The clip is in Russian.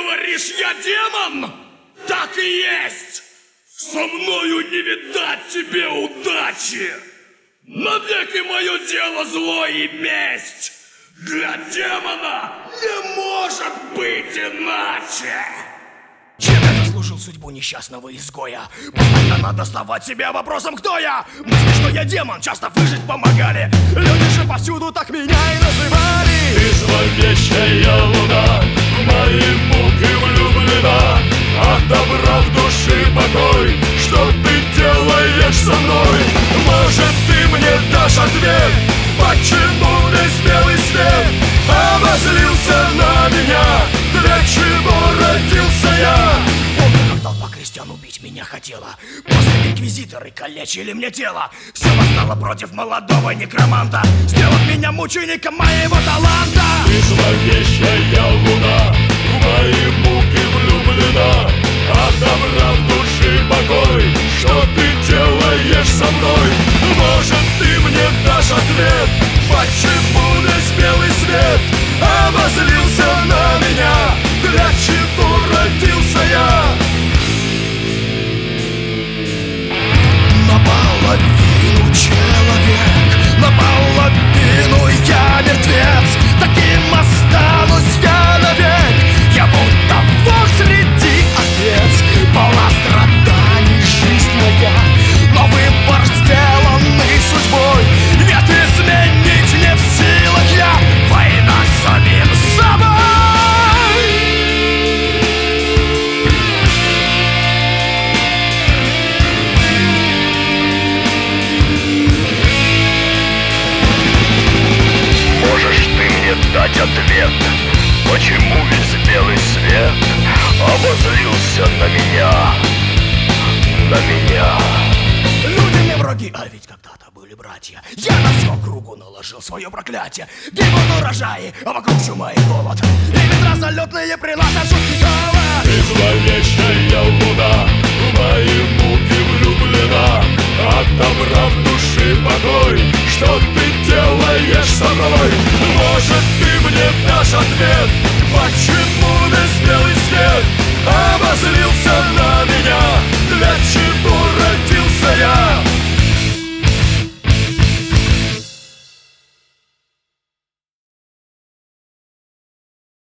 говоришь, я демон? Так и есть! Со мною не видать тебе удачи! Навеки мое дело зло и месть! Для демона не может быть иначе! Чем я заслужил судьбу несчастного изгоя? Постоянно доставать себя вопросом, кто я? Мысли, что я демон, часто выжить помогали. Люди же повсюду так меня и называли. Ты зловещая луна, в мои муки влюблена. Отобрав души покой, что ты делаешь со мной? Может, ты мне дашь ответ, почему весь белый свет обозлился на меня? Для чего родился я? Помню, как толпа крестьян убить меня хотела. После инквизиторы калечили мне тело. Все восстало против молодого некроманта, сделав меня мучеником моего таланта. Ты зловещая луна, в мои муки влюблена. Отобрав души покой, что ты делаешь со мной? Может, ты мне дашь ответ, почему весь белый свет обозлился на меня? Для чего родился я? Наполовину человек, наполовину я мертвец. Таким останусь я навек. Я будто волк среди овец. Полна страданий жизнь моя, но выбор сделанный судьбой. Нет, изменить не в силах я. Война с самим собой. Можешь ты мне дать ответ, почему весь белый свет обозлился на меня? На меня. Люди мне враги, а ведь когда-то были братья. Я на всю округу наложил свое проклятие. Гибнут урожаи, а вокруг чума и голод. И ветра залетные приносят жуткий холод. Ты зловещая луна, в мои муки влюблена.